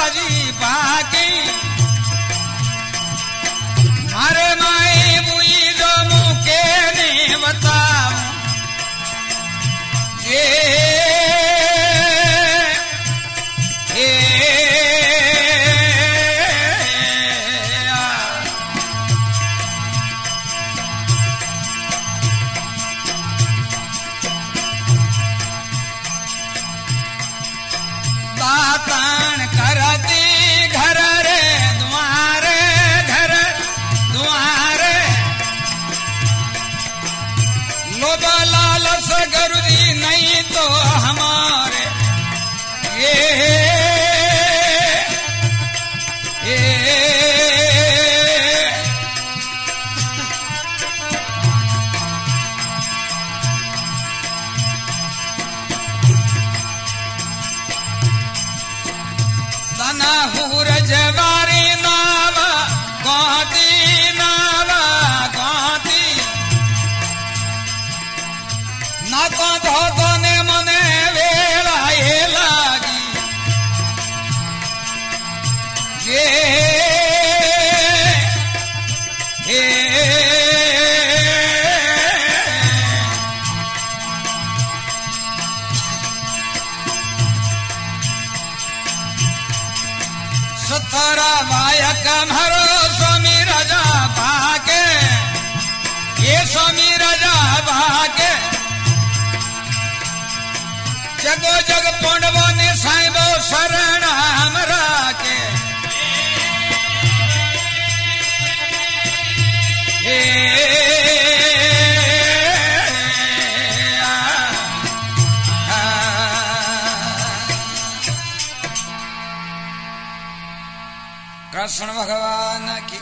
बाजी बाकी मारे माए बुई जो मुके ने बताऊं ये दातान करती घर रे द्वारे घर द्वारे लोभ लालच गुरुजी नहीं तो हमारे तना हुर जवारी नावा गाती ना तो धोतो ने मने वेला ये लागी ये सतरा वायक मारो स्वामी राजा भागे ये स्वामी राजा भागे जगो जग पोंडवो ने साईबो शरण हमरा के कृष्ण भगवान की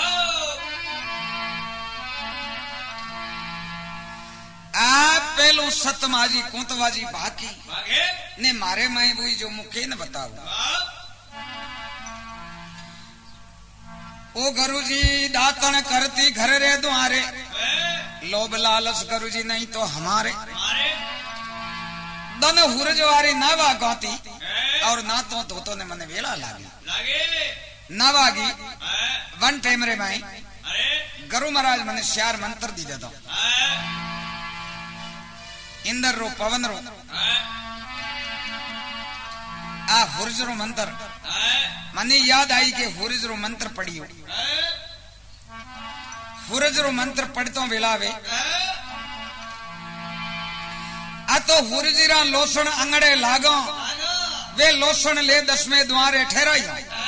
आप पेलू सतमाजी कुंतवाजी बाकी ने मारे माई बुई जो मुखे न बताओ ओ गुरुजी दातन करती घर रे द्वारे लोभ लालच गुरुजी नहीं तो हमारे दन हुरजवारी नावा गाती और ना तो धोतो ने मने वेला लागी नावागी वन टाइम रे माई गुरु महाराज मने श्यार मंत्र दी देता इंदर रो पवन रो आ हुरज रो मंत्र मने याद आई के हुरज रो मंत्र पढ़ियो हुरज रो मंत्र पढ़तो वेलावे आ तो हुरजीरा लोसण अंगड़े लागो वे लोसण ले 10वें द्वारे ठहराई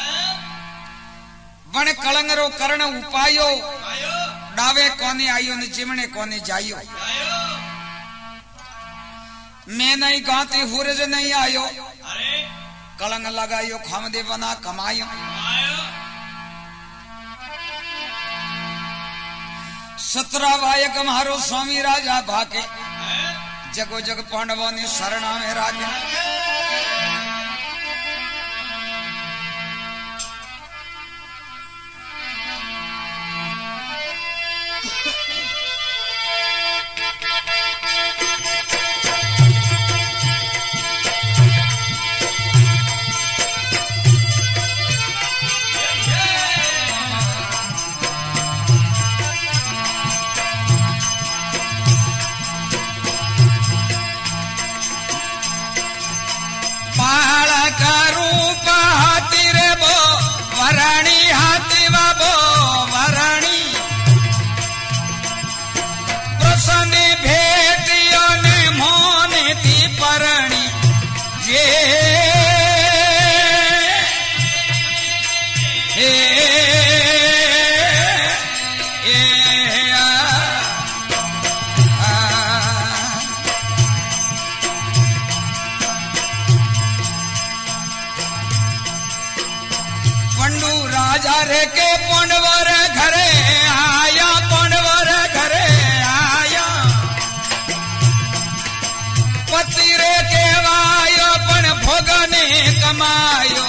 वण कलंगरो करण उपायो डावे कोने आयो ने चिमणे कोने जायो मैं नहीं गाती हुरज नहीं आयो कलंग लगायो खामदे बना कमायो सतरा वायक मारो स्वामी राजा भाके जगो जग पांडवों ने शरणा में राजा वराणी हाथी बाबो वराणी प्रसन्न भेटियो ने मोने थी परणी ये राजा रे के पोंडवर घरे आया पोंडवर घरे आया पति रे के वायो पण भोगने कमायो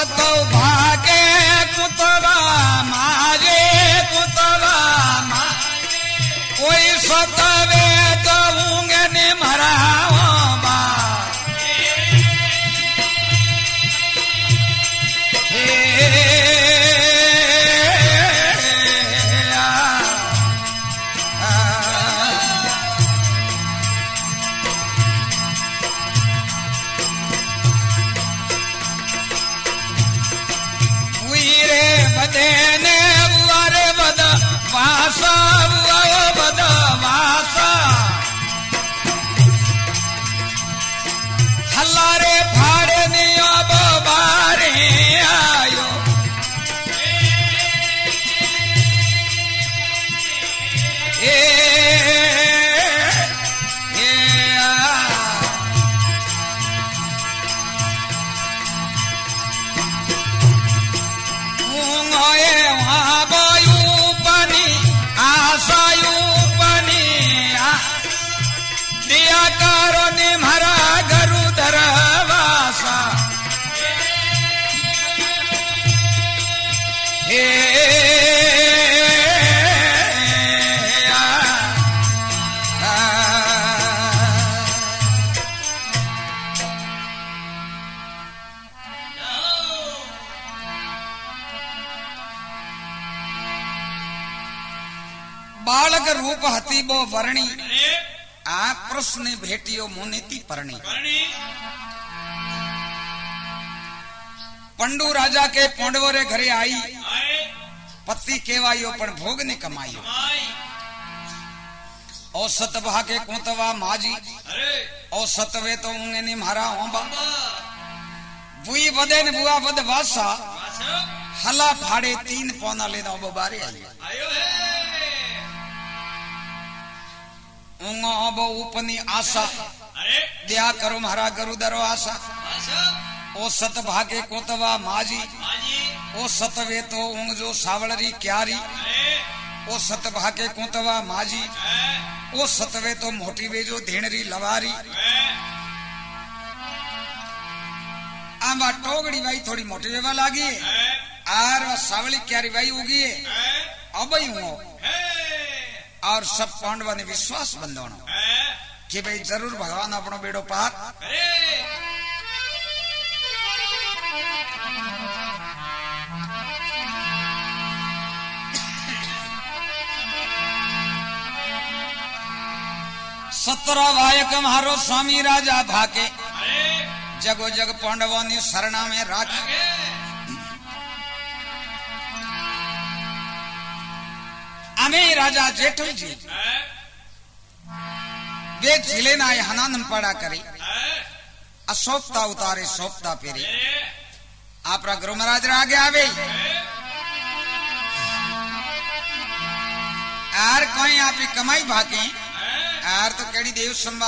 सतो भागे कुतवा मारे कुतवा कोई सतवे तो ऊँगे ने मराओ बा देने वारे बद वासा बद वासा हल्लारे फाड़े नियो बारे आयो करो ने मरा गरु दरवासा हे बालक रूप हती बो वर्णी आ प्रश्न भेटियो मुनिति परणी पंडू राजा के पोंडवरे घरे आई पति केवायो पण भोग ने कमायो और सतभा के कोतवा माजी और सतवे तो ऊँगे ने मारा ओंबा बुई वदे ने बुआ वद वासा हला फाड़े 3 पौना लेना बारे आयो उंगो उपनी आशा दया करो महारा गरु दरो आशा ओ सत भागे कोतवा माजी ओ सतवे तो उंग जो सावलरी क्यारी ओ सत भागे कोतवा माजी ओ सतवे तो मोटी वे जो धेणरी लवारी आंबा टोगड़ी भाई थोड़ी मोटी वेवा लागी आर सावली क्यारी भाई उगी अब ही हूँ और सब पांडवा ने विश्वास बंधोनो कि भाई जरूर भगवान अपनो बेड़ो पार सत्रह वायक मारो स्वामी राजा भाके जगो जग पांडवों ने शरणा में राखे अमे राजा जेठल जी वे जिले ना हनानम पड़ा करे अशोकता उतारे सोपता पेरे आप गुरु महाराज आगे आवे आर कोई आप कमाई भाके आर तो केड़ी देव संभा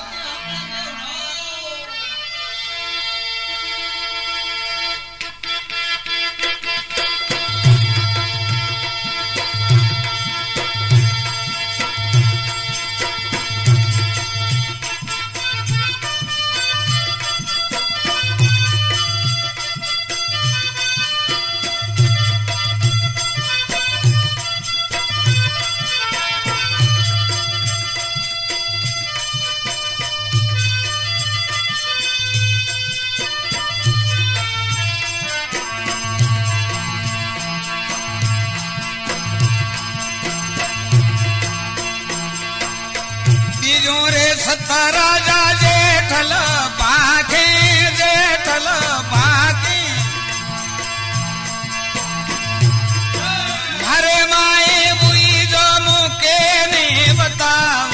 राजा जेठल बाके हरे माए बुरी जो मुके ने बताओ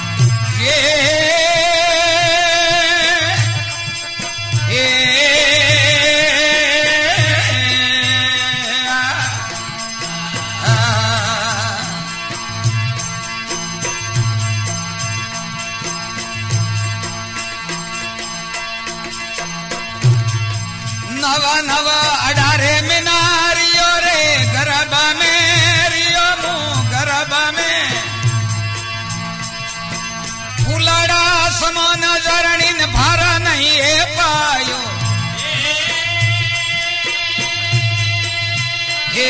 नवा नवा अडारे में नारियो रे गरबा में रियो मु गरबा में फुलड़ा समान जरणीन भारा नहीं है पायो भागे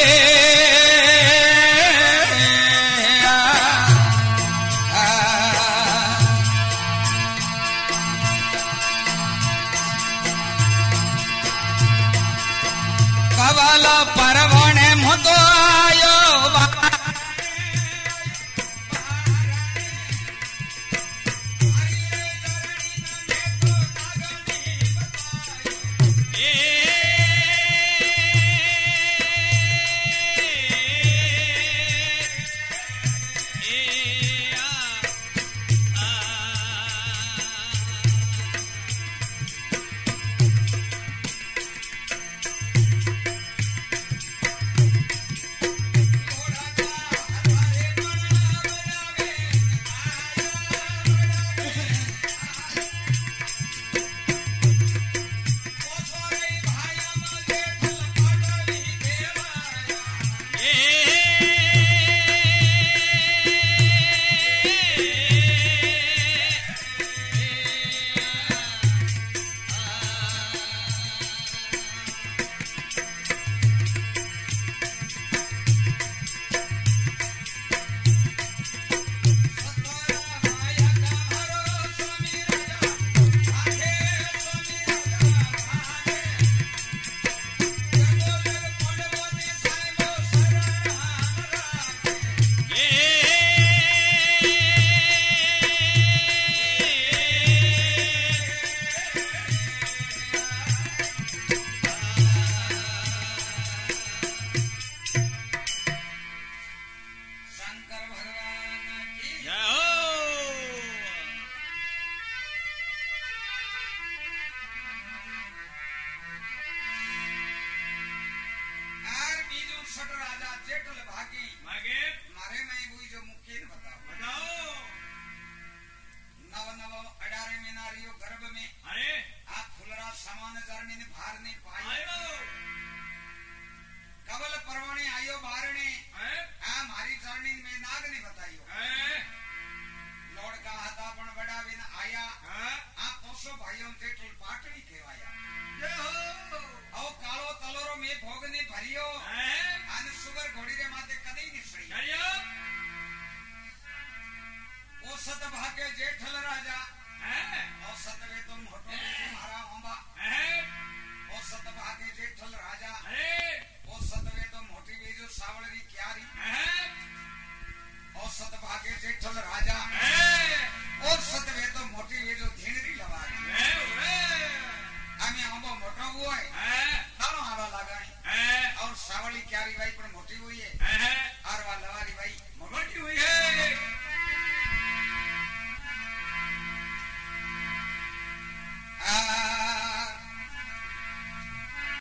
कवाला परवणे मुतो आयो